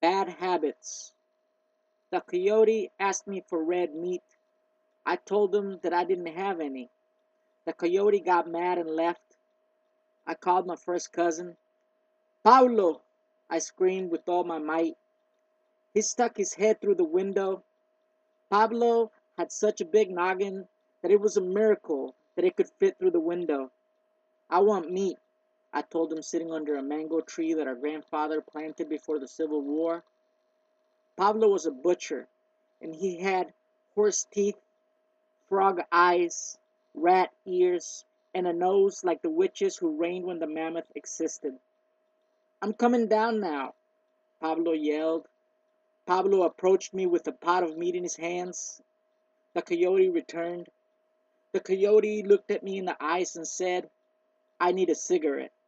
Bad habits. The coyote asked me for red meat. I told him that I didn't have any. The coyote got mad and left. I called my first cousin. Pablo! I screamed with all my might. He stuck his head through the window. Pablo had such a big noggin that it was a miracle that it could fit through the window. I want meat, I told him sitting under a mango tree that our grandfather planted before the Civil War. Pablo was a butcher, and he had horse teeth, frog eyes, rat ears, and a nose like the witches who reigned when the mammoth existed. I'm coming down now, Pablo yelled. Pablo approached me with a pot of meat in his hands. The coyote returned. The coyote looked at me in the eyes and said, I need a cigarette.